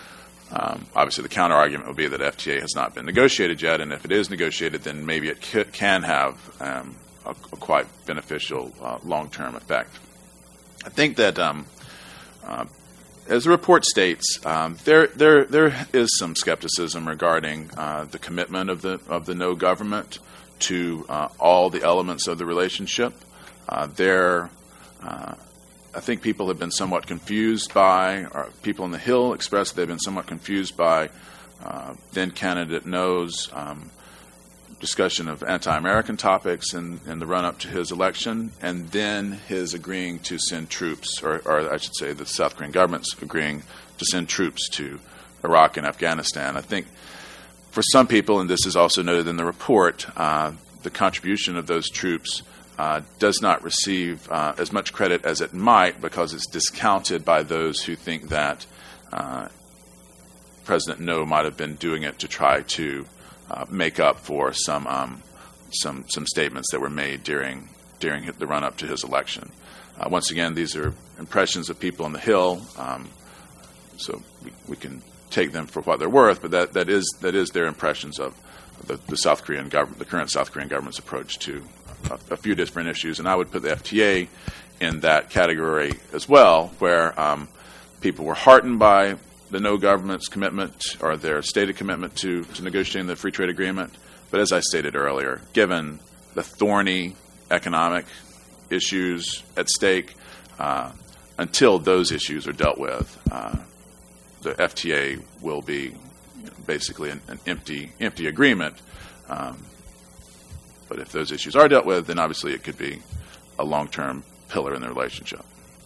Um, obviously, the counter argument would be that F T A has not been negotiated yet, and if it is negotiated, then maybe it c- can have um, a, a quite beneficial uh, long-term effect. I think that, um, uh, as the report states, um, there there there is some skepticism regarding uh, the commitment of the of the no government to uh, all the elements of the relationship. Uh, there. Uh, I think people have been somewhat confused by, or people on the Hill expressed they've been somewhat confused by uh, then candidate No's um, discussion of anti-American topics in, in the run-up to his election, and then his agreeing to send troops, or, or I should say the South Korean government's agreeing to send troops to Iraq and Afghanistan. I think for some people, and this is also noted in the report, uh, the contribution of those troops Uh, does not receive uh, as much credit as it might because it's discounted by those who think that uh, President No might have been doing it to try to uh, make up for some um, some some statements that were made during during the run-up to his election. Uh, once again, these are impressions of people on the Hill, um, so we, we can take them for what they're worth. But that, that is that is their impressions of the, the South Korean government, the current South Korean government's approach to A, a few different issues, and I would put the F T A in that category as well, where um, people were heartened by the no government's commitment or their stated commitment to, to negotiating the free trade agreement, But as I stated earlier, given the thorny economic issues at stake, uh, until those issues are dealt with, uh, the F T A will be you know, basically an, an empty, empty agreement. Um, but if those issues are dealt with, then obviously it could be a long-term pillar in the relationship.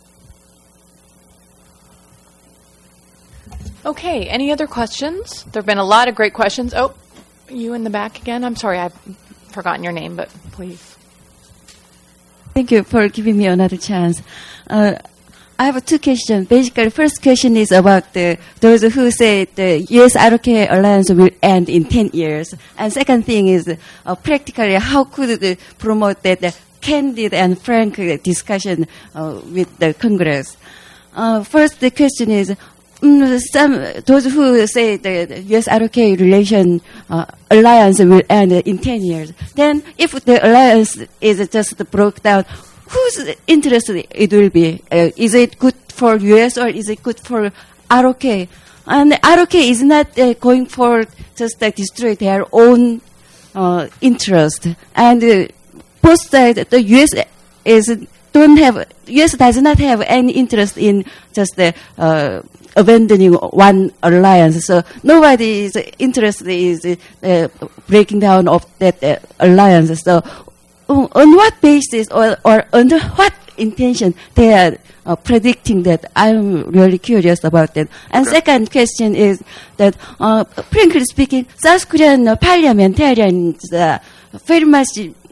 Okay, any other questions? There have been a lot of great questions. Oh, you in the back again? I'm sorry, I've forgotten your name, but please. Thank you for giving me another chance. Uh, I have two questions. Basically, first question is about the, those who say the U S R O K alliance will end in ten years. And second thing is, uh, practically, how could they promote that uh, candid and frank discussion uh, with the Congress? Uh, first, the question is, um, some those who say the U S R O K relation uh, alliance will end in ten years. Then, if the alliance is just broke down, whose interest it will be? Uh, is it good for U S or is it good for R O K? And R O K is not uh, going for just uh, destroy their own uh, interest. And uh, both sides, the U S is don't have U S does not have any interest in just uh, uh, abandoning one alliance. So nobody is interested in uh, breaking down of that uh, alliance. So uh, on what basis or, or under what intention they are uh, predicting that? I'm really curious about that. And okay. Second question is that, uh, frankly speaking, South Korean uh, parliamentarians are very much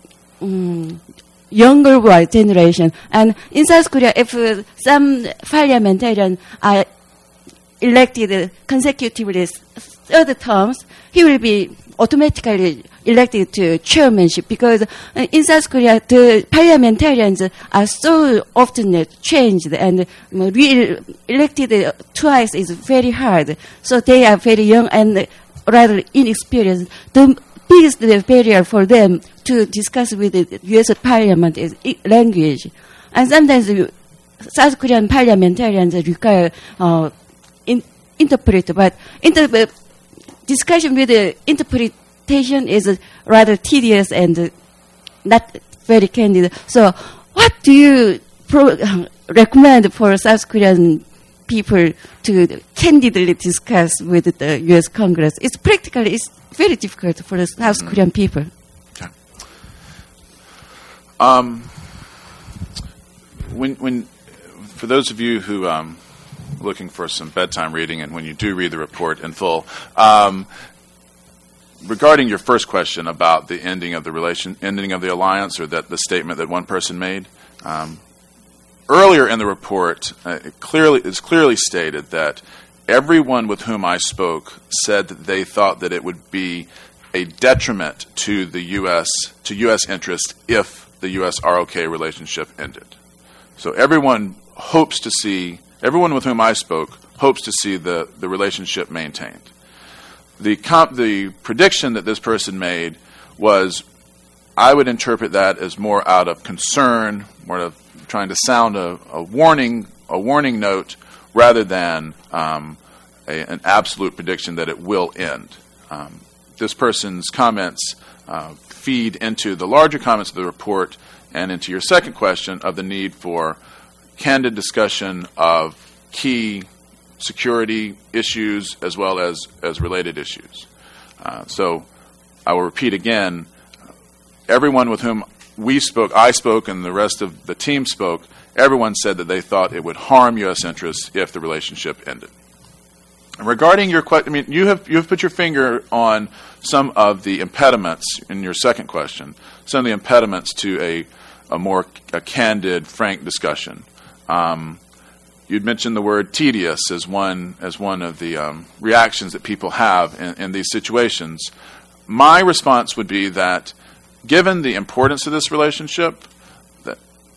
um, younger generation. And in South Korea, if uh, some parliamentarians are elected consecutively third terms, he will be automatically elected to chairmanship, because in South Korea, the parliamentarians are so often changed, and re-elected twice is very hard. So they are very young and rather inexperienced. The biggest barrier for them to discuss with the U S Parliament is language. And sometimes South Korean parliamentarians require uh, in, interpret, but inter- discussion with the interpretation is rather tedious and not very candid. So what do you pro- recommend for South Korean people to candidly discuss with the U S Congress? It's practically, it's very difficult for the South mm-hmm. Korean people. Okay. Um, when, when, for those of you who um, are looking for some bedtime reading, and when you do read the report in full, um, regarding your first question about the ending of the relation, ending of the alliance, or that the statement that one person made, um, earlier in the report, uh, it clearly it's clearly stated that everyone with whom I spoke said that they thought that it would be a detriment to the U S to U S interest if the U S R O K relationship ended. So everyone hopes to see, everyone with whom I spoke hopes to see the, the relationship maintained. The comp, the prediction that this person made was, I would interpret that as more out of concern, more of trying to sound a, a warning, a warning note, rather than um, a, an absolute prediction that it will end. Um, this person's comments uh, feed into the larger comments of the report and into your second question of the need for candid discussion of key security issues as well as, as related issues. Uh, so I will repeat again, everyone with whom we spoke, I spoke, and the rest of the team spoke, everyone said that they thought it would harm U S interests if the relationship ended. And regarding your question, I mean, you have you have put your finger on some of the impediments in your second question, some of the impediments to a a more a candid, frank discussion. Um, you'd mentioned the word tedious as one as one of the um, reactions that people have in, in these situations. My response would be that, given the importance of this relationship, that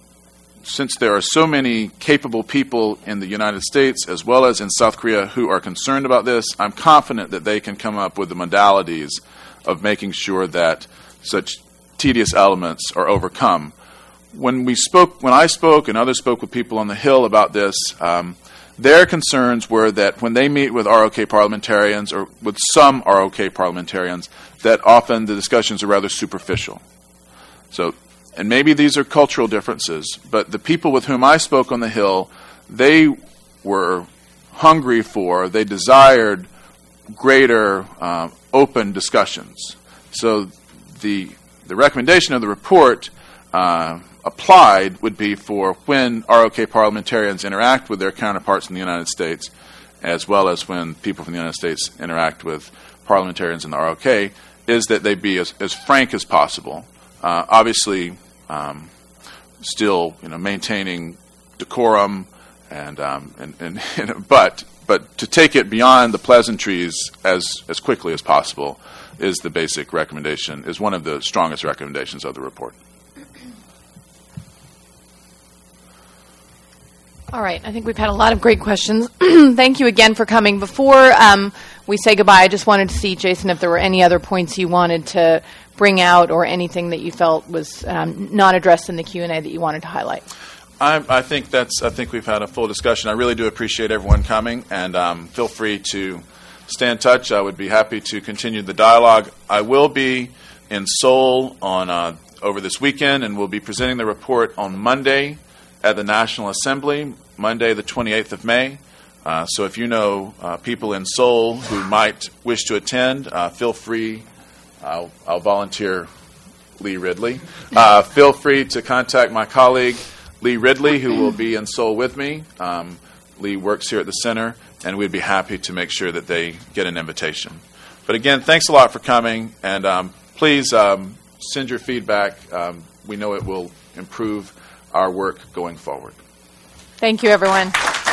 since there are so many capable people in the United States as well as in South Korea who are concerned about this, I'm confident that they can come up with the modalities of making sure that such tedious elements are overcome. When we spoke, when I spoke and others spoke with people on the Hill about this, um, their concerns were that when they meet with R O K parliamentarians or with some R O K parliamentarians, that often the discussions are rather superficial. So, and maybe these are cultural differences, but the people with whom I spoke on the Hill, they were hungry for, they desired greater um, open discussions. So the the recommendation of the report uh, applied would be for when R O K parliamentarians interact with their counterparts in the United States, as well as when people from the United States interact with parliamentarians in the R O K, is that they be as, as frank as possible. Uh, obviously, um, still, you know, maintaining decorum, and, um, and, and, and but but to take it beyond the pleasantries as as quickly as possible is the basic recommendation. Is one of the strongest recommendations of the report. All right. I think we've had a lot of great questions. Thank you again for coming. Before um, we say goodbye, I just wanted to see, Jason, if there were any other points you wanted to bring out or anything that you felt was um, not addressed in the Q and A that you wanted to highlight. I, I think that's. I think we've had a full discussion. I really do appreciate everyone coming, and um, feel free to stay in touch. I would be happy to continue the dialogue. I will be in Seoul on uh, over this weekend, and we'll be presenting the report on Monday at the National Assembly, Monday the twenty-eighth of May. Uh, so if you know uh, people in Seoul who might wish to attend, uh, feel free. I'll, I'll volunteer Lee Ridley. Uh, feel free to contact my colleague, Lee Ridley, who will be in Seoul with me. Um, Lee works here at the center, and we'd be happy to make sure that they get an invitation. But again, thanks a lot for coming, and um, please um, send your feedback. Um, we know it will improve our work going forward. Thank you, everyone.